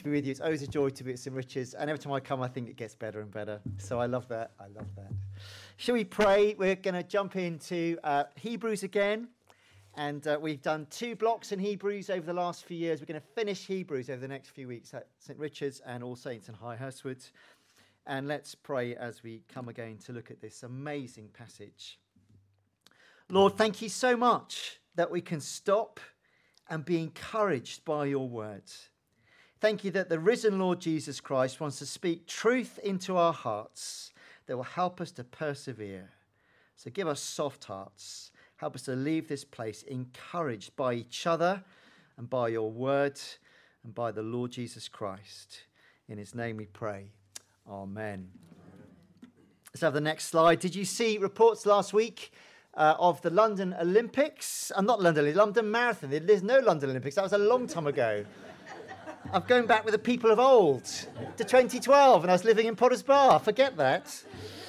To be with you. It's always a joy to be at St. Richard's, and every time I come I think it gets better and better, so I love that. Shall we pray? We're going to jump into Hebrews again, and we've done 2 blocks in Hebrews over the last few years. We're going to finish Hebrews over the next few weeks at St. Richard's and All Saints in High Hurstwood, and let's pray as we come again to look at this amazing passage. Lord, thank you so much that we can stop and be encouraged by your words. Thank you that the risen Lord Jesus Christ wants to speak truth into our hearts that will help us to persevere. So give us soft hearts. Help us to leave this place encouraged by each other and by your word and by the Lord Jesus Christ. In his name we pray. Amen. Let's have the next slide. Did you see reports last week of the London Olympics? London Marathon. There's no London Olympics. That was a long time ago. I'm going back with the people of old to 2012, and I was living in Potters Bar. Forget that.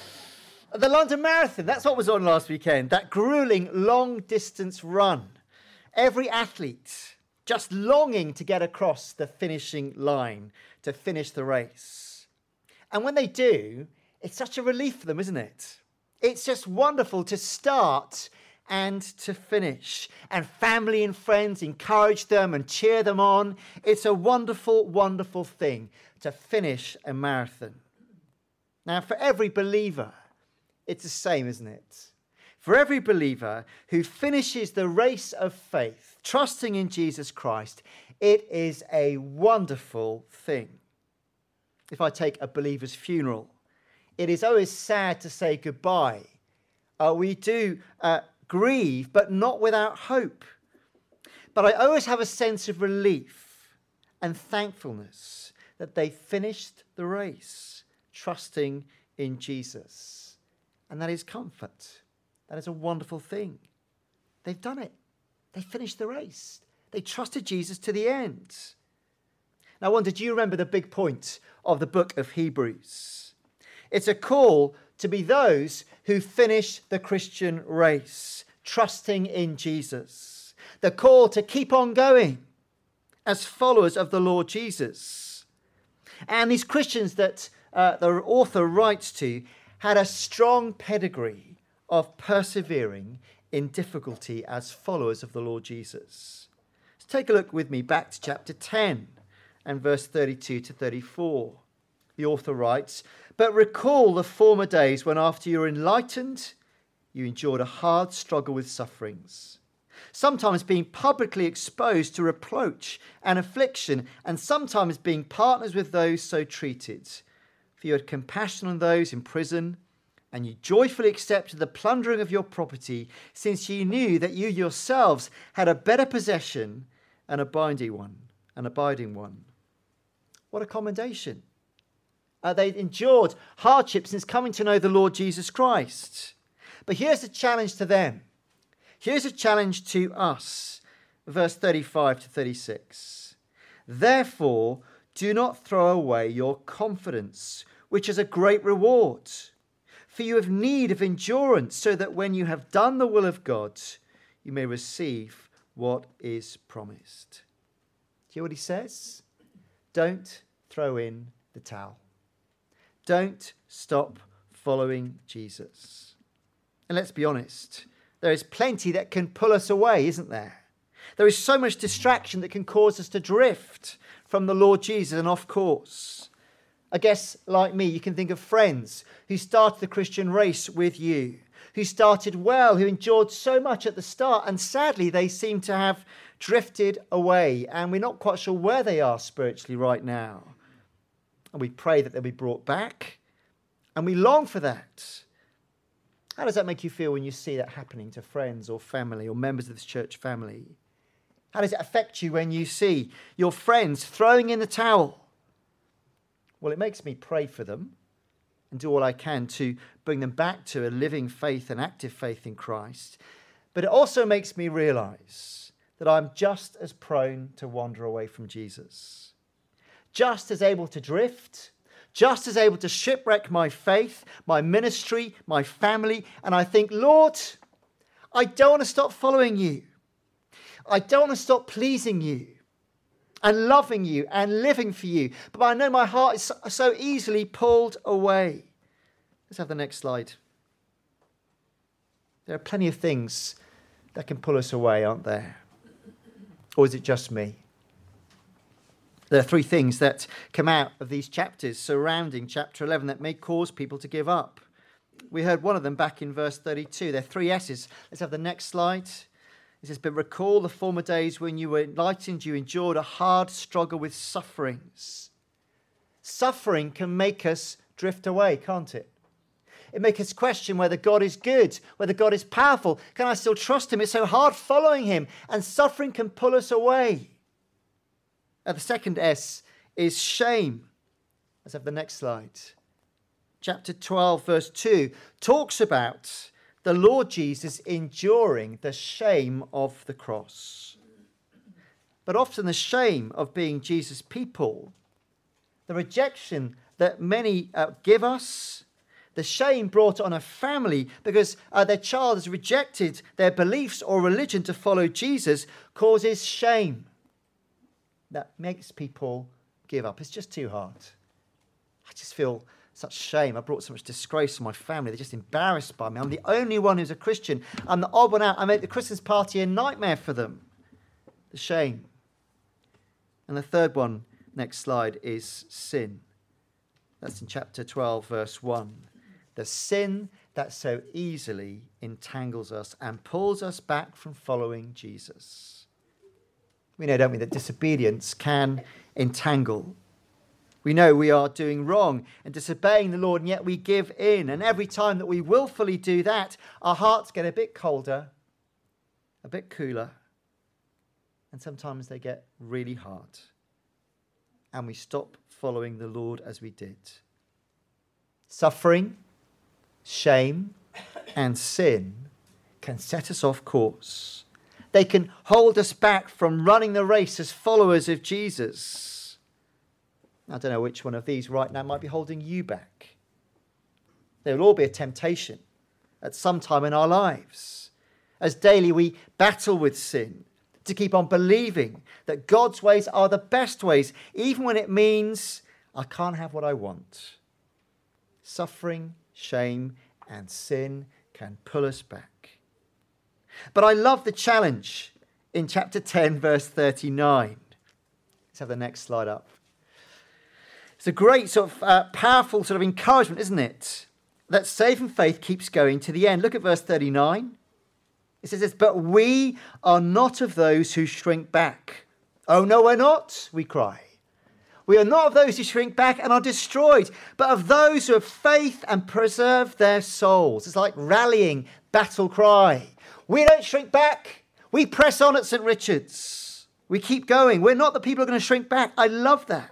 The London Marathon, that's what was on last weekend, that grueling long-distance run. Every athlete just longing to get across the finishing line, to finish the race. And when they do, it's such a relief for them, isn't it? It's just wonderful to start and to finish. And family and friends encourage them and cheer them on. It's a wonderful, wonderful thing to finish a marathon. Now, for every believer, it's the same, isn't it? For every believer who finishes the race of faith, trusting in Jesus Christ, it is a wonderful thing. If I take a believer's funeral, it is always sad to say goodbye. We do grieve, but not without hope. But I always have a sense of relief and thankfulness that they finished the race, trusting in Jesus. And that is comfort. That is a wonderful thing. They've done it. They finished the race. They trusted Jesus to the end. Now, I wonder, do you remember the big point of the book of Hebrews? It's a call to be those who finish the Christian race, trusting in Jesus. The call to keep on going as followers of the Lord Jesus. And these Christians that the author writes to had a strong pedigree of persevering in difficulty as followers of the Lord Jesus. Let's take a look with me back to chapter 10 and verse 32 to 34. The author writes, "But recall the former days when after you were enlightened, you endured a hard struggle with sufferings, sometimes being publicly exposed to reproach and affliction, and sometimes being partners with those so treated. For you had compassion on those in prison, and you joyfully accepted the plundering of your property, since you knew that you yourselves had a better possession, an abiding one." What a commendation. They endured hardship since coming to know the Lord Jesus Christ. But here's a challenge to them. Here's a challenge to us. Verse 35 to 36. "Therefore, do not throw away your confidence, which is a great reward. For you have need of endurance, so that when you have done the will of God, you may receive what is promised." Do you hear what he says? Don't throw in the towel. Don't stop following Jesus. And let's be honest, there is plenty that can pull us away, isn't there? There is so much distraction that can cause us to drift from the Lord Jesus and off course. I guess, like me, you can think of friends who started the Christian race with you, who started well, who endured so much at the start, and sadly they seem to have drifted away, and we're not quite sure where they are spiritually right now. And we pray that they'll be brought back, and we long for that. How does that make you feel when you see that happening to friends or family or members of this church family? How does it affect you when you see your friends throwing in the towel? Well, it makes me pray for them and do all I can to bring them back to a living faith and active faith in Christ. But it also makes me realize that I'm just as prone to wander away from Jesus. Just as able to drift, just as able to shipwreck my faith, my ministry, my family. And I think, Lord, I don't want to stop following you. I don't want to stop pleasing you. and loving you and living for you. But I know my heart is so easily pulled away. Let's have the next slide. There are plenty of things that can pull us away, aren't there? Or is it just me? There are 3 things that come out of these chapters surrounding chapter 11 that may cause people to give up. We heard one of them back in verse 32. There are 3 S's. Let's have the next slide. It says, but recall the former days when you were enlightened, you endured a hard struggle with sufferings. Suffering can make us drift away, can't it? It makes us question whether God is good, whether God is powerful. Can I still trust him? It's so hard following him, and suffering can pull us away. The second S is shame. Let's have the next slide. Chapter 12, verse 2 talks about the Lord Jesus enduring the shame of the cross. But often the shame of being Jesus' people, the rejection that many give us, the shame brought on a family because their child has rejected their beliefs or religion to follow Jesus, causes shame. That makes people give up. It's just too hard. I just feel such shame. I brought so much disgrace on my family. They're just embarrassed by me. I'm the only one who's a Christian. I'm the odd one out. I make the Christmas party a nightmare for them. The shame. And the third one, next slide, is sin. That's in chapter 12, verse 1. The sin that so easily entangles us and pulls us back from following Jesus. We know, don't we, that disobedience can entangle. We know we are doing wrong and disobeying the Lord, and yet we give in. And every time that we willfully do that, our hearts get a bit colder, a bit cooler, and sometimes they get really hard. And we stop following the Lord as we did. Suffering, shame, and sin can set us off course. They can hold us back from running the race as followers of Jesus. I don't know which one of these right now might be holding you back. There will all be a temptation at some time in our lives, as daily we battle with sin, to keep on believing that God's ways are the best ways, even when it means I can't have what I want. Suffering, shame, and sin can pull us back. But I love the challenge in chapter 10, verse 39. Let's have the next slide up. It's a great sort of powerful sort of encouragement, isn't it? That saving faith keeps going to the end. Look at verse 39. It says this, but we are not of those who shrink back. Oh, no, we're not, we cry. We are not of those who shrink back and are destroyed, but of those who have faith and preserve their souls. It's like rallying battle cry. We don't shrink back. We press on at St. Richard's. We keep going. We're not the people who are going to shrink back. I love that.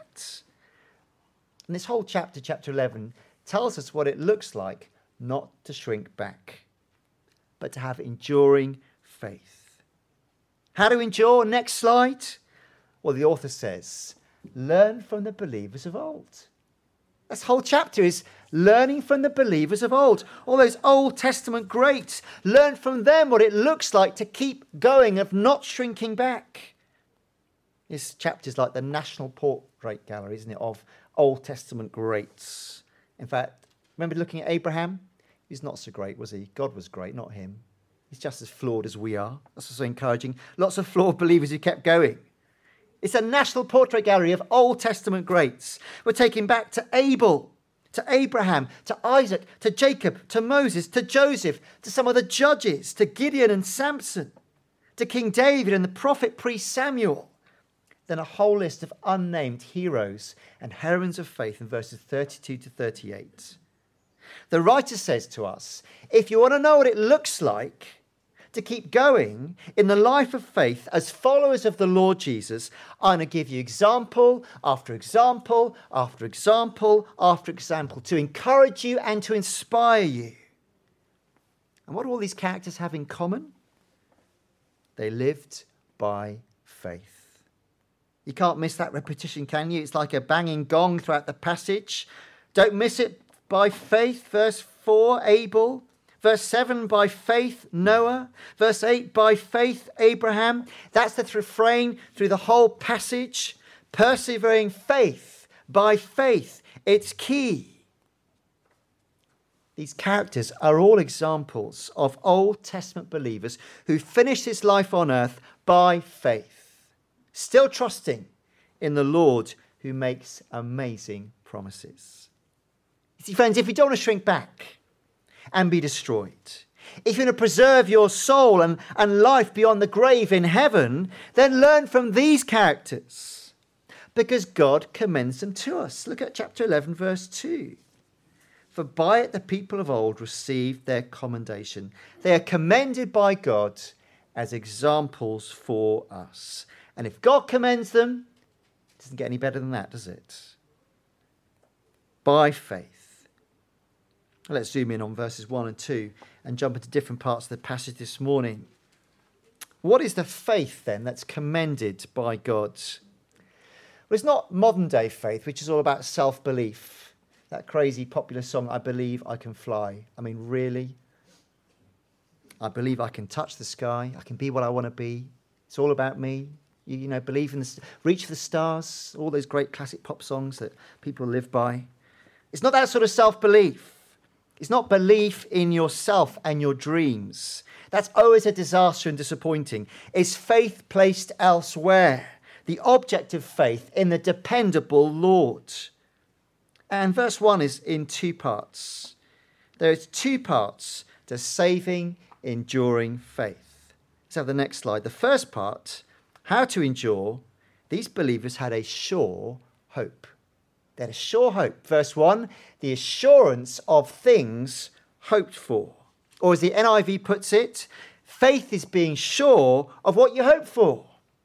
And this whole chapter, chapter 11, tells us what it looks like not to shrink back, but to have enduring faith. How to endure? Next slide. Well, the author says, learn from the believers of old. This whole chapter is learning from the believers of old. All those Old Testament greats. Learn from them what it looks like to keep going, of not shrinking back. This chapter is like the National Portrait Gallery, isn't it, of Old Testament greats. In fact, remember looking at Abraham? He's not so great, was he? God was great, not him. He's just as flawed as we are. That's also encouraging. Lots of flawed believers who kept going. It's a National Portrait Gallery of Old Testament greats. We're taken back to Abel, to Abraham, to Isaac, to Jacob, to Moses, to Joseph, to some of the judges, to Gideon and Samson, to King David and the prophet priest Samuel. Then a whole list of unnamed heroes and heroines of faith in verses 32 to 38. The writer says to us, if you want to know what it looks like to keep going in the life of faith as followers of the Lord Jesus, I'm going to give you example after example after example after example to encourage you and to inspire you. And what do all these characters have in common? They lived by faith. You can't miss that repetition, can you? It's like a banging gong throughout the passage. Don't miss it. By faith, verse 4, Abel. Verse 7, by faith, Noah. Verse 8, by faith, Abraham. That's the refrain through the whole passage. Persevering faith by faith. It's key. These characters are all examples of Old Testament believers who finished this life on earth by faith, still trusting in the Lord who makes amazing promises. You see, friends, if you don't want to shrink back and be destroyed, if you want to preserve your soul and life beyond the grave in heaven, then learn from these characters, because God commends them to us. Look at chapter 11, verse 2. For by it the people of old received their commendation. They are commended by God as examples for us. And if God commends them, it doesn't get any better than that, does it? By faith. Let's zoom in on verses 1 and 2 and jump into different parts of the passage this morning. What is the faith then that's commended by God? Well, it's not modern day faith, which is all about self-belief. That crazy popular song, I Believe I Can Fly. I mean, really? I believe I can touch the sky. I can be what I want to be. It's all about me. You know, believe in the reach for the stars. All those great classic pop songs that people live by. It's not that sort of self-belief. It's not belief in yourself and your dreams. That's always a disaster and disappointing. It's faith placed elsewhere. The object of faith in the dependable Lord. And verse 1 is in two parts. There's two parts to saving, enduring faith. Let's have the next slide. The first part, how to endure. These believers had a sure hope. They had a sure hope. Verse 1, the assurance of things hoped for. Or as the NIV puts it, faith is being sure of what you hope for.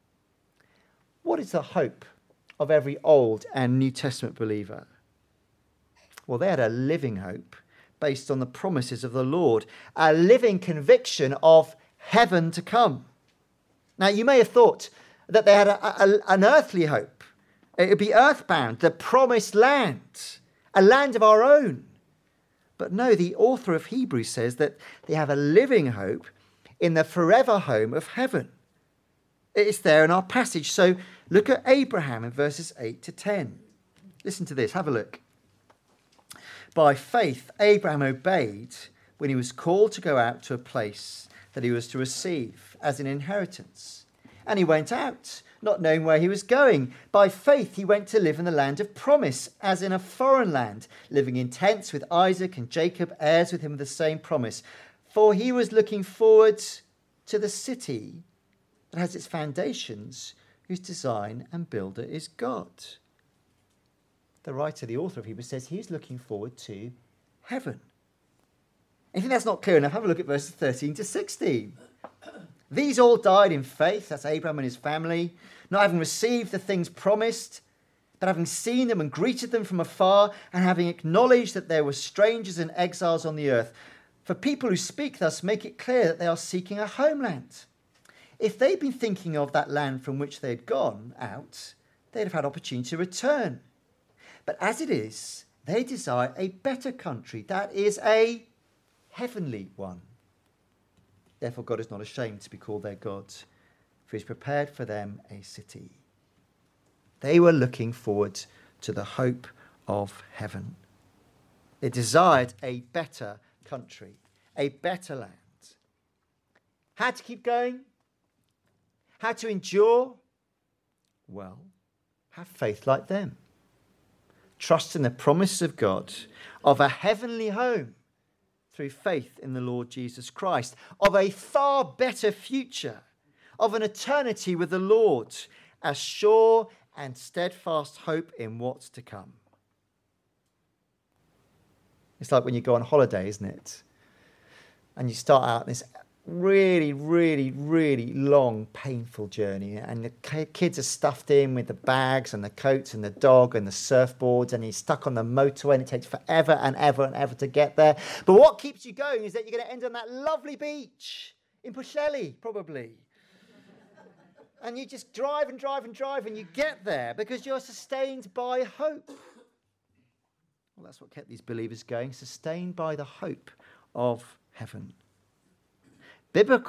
What is the hope of every Old and New Testament believer? Well, they had a living hope based on the promises of the Lord, a living conviction of heaven to come. Now, you may have thought that they had an earthly hope. It would be earthbound, the promised land, a land of our own. But no, the author of Hebrews says that they have a living hope in the forever home of heaven. It's there in our passage. So look at Abraham in verses 8 to 10. Listen to this, have a look. By faith, Abraham obeyed when he was called to go out to a place that he was to receive as an inheritance. And he went out, not knowing where he was going. By faith, he went to live in the land of promise, as in a foreign land, living in tents with Isaac and Jacob, heirs with him of the same promise. For he was looking forward to the city that has its foundations, whose design and builder is God. The writer, the author of Hebrews, says he's looking forward to heaven. And if you think that's not clear enough, have a look at verses 13 to 16. These all died in faith, that's Abraham and his family, not having received the things promised, but having seen them and greeted them from afar, and having acknowledged that there were strangers and exiles on the earth. For people who speak thus make it clear that they are seeking a homeland. If they'd been thinking of that land from which they had gone out, they'd have had opportunity to return. But as it is, they desire a better country, that is a heavenly one. Therefore, God is not ashamed to be called their God, for he's prepared for them a city. They were looking forward to the hope of heaven. They desired a better country, a better land. How to keep going? How to endure? Well, have faith like them. Trust in the promise of God of a heavenly home through faith in the Lord Jesus Christ, of a far better future, of an eternity with the Lord, a sure and steadfast hope in what's to come. It's like when you go on holiday, isn't it? And you start out this really, really, really long, painful journey, and the kids are stuffed in with the bags and the coats and the dog and the surfboards, and he's stuck on the motorway, and it takes forever and ever and ever to get there. But what keeps you going is that you're going to end on that lovely beach in Pwllheli, probably. And you just drive and drive and drive, and you get there because you're sustained by hope. Well, that's what kept these believers going, sustained by the hope of heaven.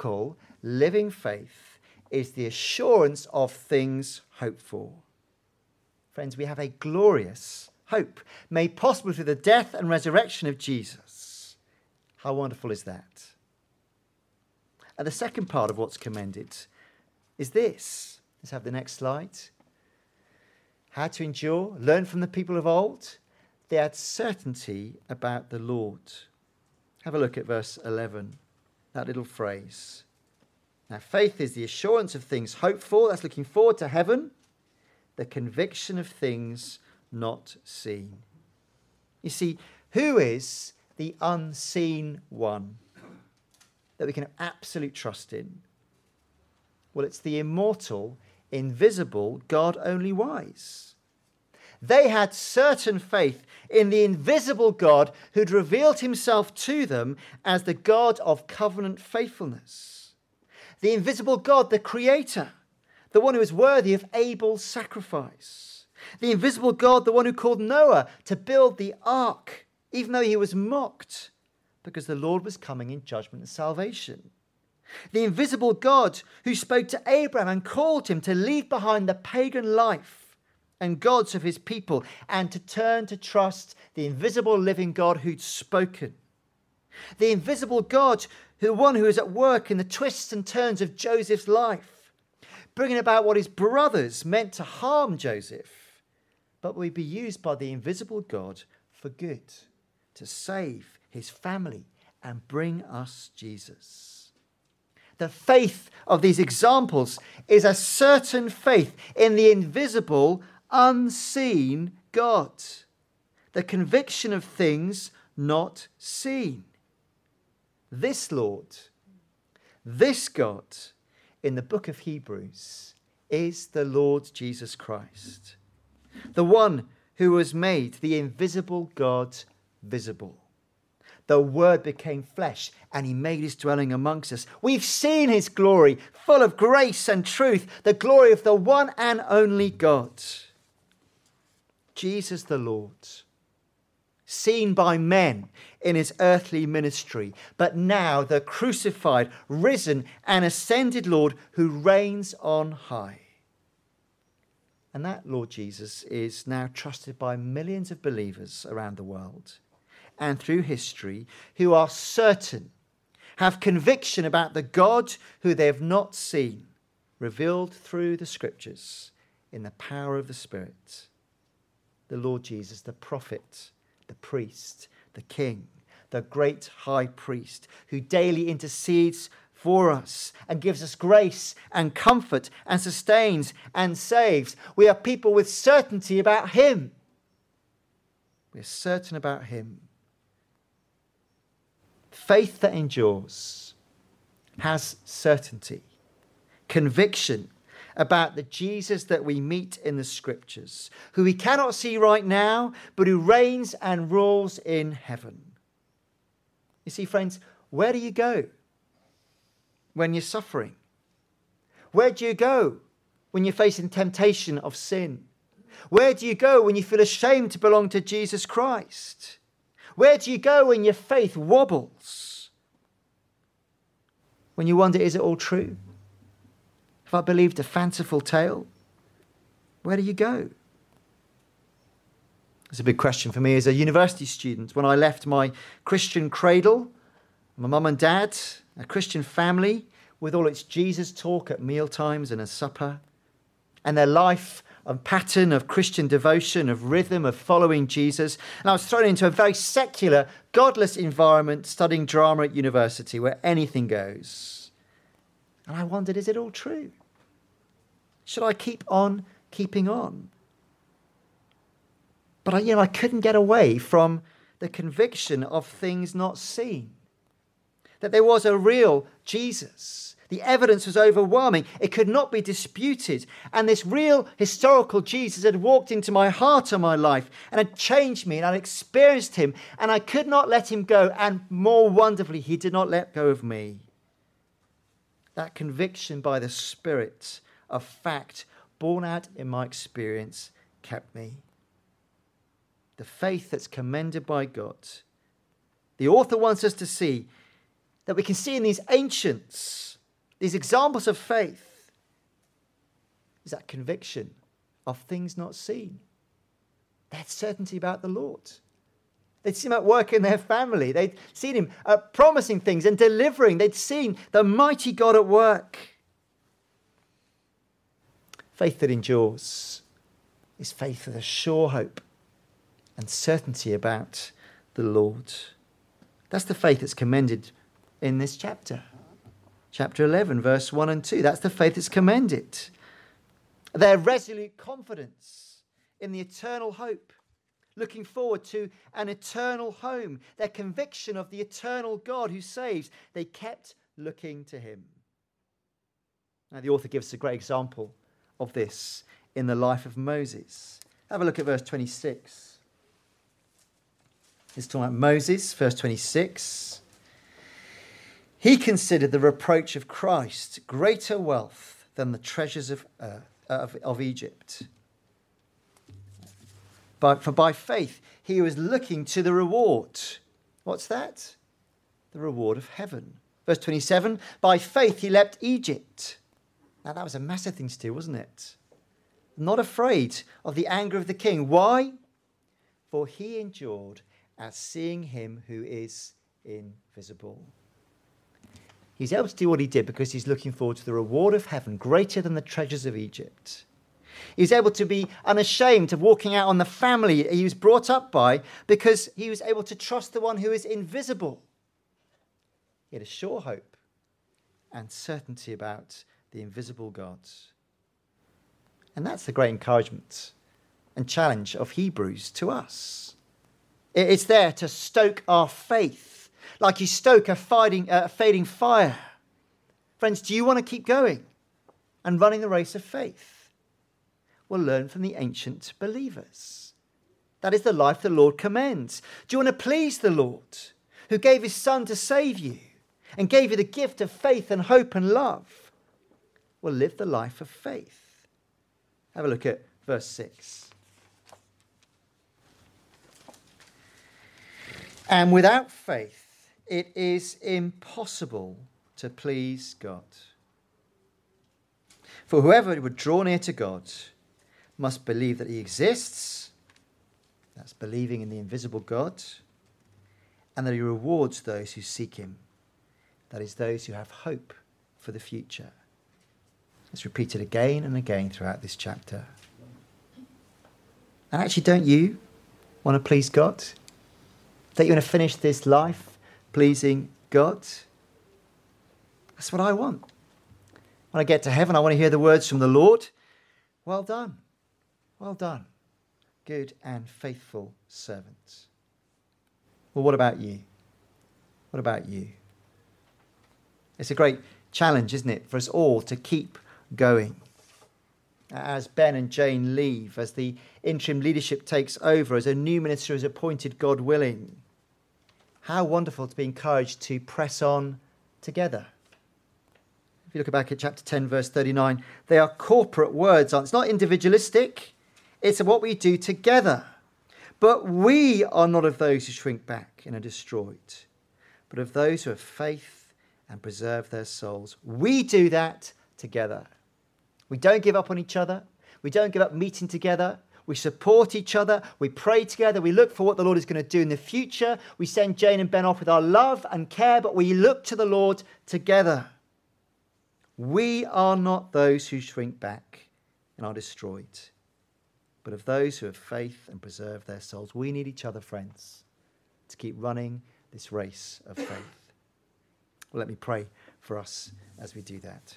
Biblical living faith is the assurance of things hoped for. Friends, we have a glorious hope made possible through the death and resurrection of Jesus. How wonderful is that? And the second part of what's commended is this. Let's have the next slide. How to endure, learn from the people of old. They had certainty about the Lord. Have a look at verse 11, that little phrase. Now, faith is the assurance of things hoped for. That's looking forward to heaven. The conviction of things not seen. You see, who is the unseen one that we can have absolute trust in? Well, it's the immortal, invisible, God only wise. They had certain faith in the invisible God who'd revealed himself to them as the God of covenant faithfulness. The invisible God, the creator, the one who is worthy of Abel's sacrifice. The invisible God, the one who called Noah to build the ark, even though he was mocked, because the Lord was coming in judgment and salvation. The invisible God who spoke to Abraham and called him to leave behind the pagan life and gods of his people and to turn to trust the invisible living God who'd spoken. The invisible God, the one who is at work in the twists and turns of Joseph's life, bringing about what his brothers meant to harm Joseph, but will be used by the invisible God for good, to save his family and bring us Jesus. The faith of these examples is a certain faith in the invisible, unseen God, the conviction of things not seen. This Lord, this God, in the book of Hebrews, is the Lord Jesus Christ, the one who has made the invisible God visible. The Word became flesh and he made his dwelling amongst us. We've seen his glory, full of grace and truth, the glory of the one and only God. Jesus the Lord, seen by men in his earthly ministry, but now the crucified, risen and ascended Lord who reigns on high. And that Lord Jesus is now trusted by millions of believers around the world and through history who are certain, have conviction about the God who they have not seen, revealed through the scriptures in the power of the Spirit. The Lord Jesus, the prophet, the priest, the king, the great high priest who daily intercedes for us and gives us grace and comfort and sustains and saves. We are people with certainty about him. We're certain about him. Faith that endures has certainty, conviction about the Jesus that we meet in the scriptures, who we cannot see right now, but who reigns and rules in heaven. You see, friends, where do you go when you're suffering? Where do you go when you're facing temptation of sin? Where do you go when you feel ashamed to belong to Jesus Christ? Where do you go when your faith wobbles? When you wonder, is it all true? Have I believed a fanciful tale? Where do you go? It's a big question for me as a university student. When I left my Christian cradle, my mum and dad, a Christian family, with all its Jesus talk at mealtimes and at supper, and their life and pattern of Christian devotion, of rhythm, of following Jesus. And I was thrown into a very secular, godless environment studying drama at university where anything goes. And I wondered, is it all true? Should I keep on keeping on? But I couldn't get away from the conviction of things not seen. That there was a real Jesus. The evidence was overwhelming. It could not be disputed. And this real historical Jesus had walked into my heart and my life and had changed me, and I'd experienced him, and I could not let him go. And more wonderfully, he did not let go of me. That conviction by the Spirit of fact borne out in my experience kept me. The faith that's commended by God. The author wants us to see that we can see in these ancients, these examples of faith, is that conviction of things not seen. They had certainty about the Lord. They'd seen him at work in their family. They'd seen him promising things and delivering. They'd seen the mighty God at work. Faith that endures is faith with a sure hope and certainty about the Lord. That's the faith that's commended in this chapter. Chapter 11, verse 1 and 2. That's the faith that's commended. Their resolute confidence in the eternal hope, looking forward to an eternal home. Their conviction of the eternal God who saves. They kept looking to him. Now, the author gives us a great example of this in the life of Moses. Have a look at verse 26. It's talking about Moses, verse 26. He considered the reproach of Christ greater wealth than the treasures of Egypt. For by faith he was looking to the reward. What's that? The reward of heaven. Verse 27, by faith he left Egypt. Now that was a massive thing to do, wasn't it? Not afraid of the anger of the king. Why? For he endured as seeing him who is invisible. He's able to do what he did because he's looking forward to the reward of heaven greater than the treasures of Egypt. He's able to be unashamed of walking out on the family he was brought up by because he was able to trust the one who is invisible. He had a sure hope and certainty about the invisible God. And that's the great encouragement and challenge of Hebrews to us. It's there to stoke our faith, like you stoke a fading fire. Friends, do you want to keep going and running the race of faith? Well, learn from the ancient believers. That is the life the Lord commends. Do you want to please the Lord, who gave his Son to save you and gave you the gift of faith and hope and love? Well, live the life of faith. Have a look at verse 6. And without faith, it is impossible to please God. For whoever would draw near to God must believe that he exists, that's believing in the invisible God, and that he rewards those who seek him, that is, those who have hope for the future. It's repeated again and again throughout this chapter. And actually, don't you want to please God? Don't you want to finish this life pleasing God? That's what I want. When I get to heaven, I want to hear the words from the Lord. Well done. Well done, good and faithful servants. Well, what about you? What about you? It's a great challenge, isn't it, for us all to keep going. As Ben and Jane leave, as the interim leadership takes over, as a new minister is appointed, God willing, how wonderful to be encouraged to press on together. If you look back at chapter 10, verse 39, they are corporate words. It's not individualistic. It's what we do together. But we are not of those who shrink back and are destroyed, but of those who have faith and preserve their souls. We do that together. We don't give up on each other. We don't give up meeting together. We support each other. We pray together. We look for what the Lord is going to do in the future. We send Jane and Ben off with our love and care, but we look to the Lord together. We are not those who shrink back and are destroyed, but of those who have faith and preserve their souls. We need each other, friends, to keep running this race of faith. Well, let me pray for us as we do that.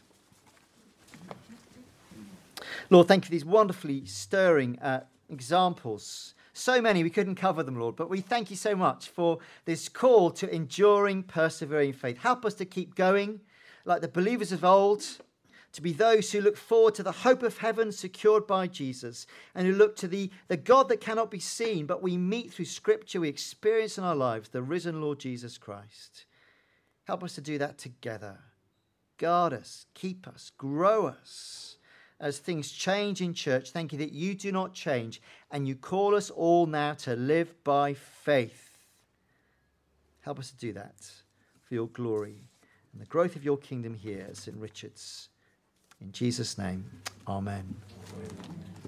Lord, thank you for these wonderfully stirring examples. So many, we couldn't cover them, Lord, but we thank you so much for this call to enduring, persevering faith. Help us to keep going like the believers of old, to be those who look forward to the hope of heaven secured by Jesus, and who look to the God that cannot be seen, but we meet through Scripture, we experience in our lives the risen Lord Jesus Christ. Help us to do that together. Guard us, keep us, grow us as things change in church. Thank you that you do not change, and you call us all now to live by faith. Help us to do that for your glory and the growth of your kingdom here at St. Richard's. In Jesus' name, amen.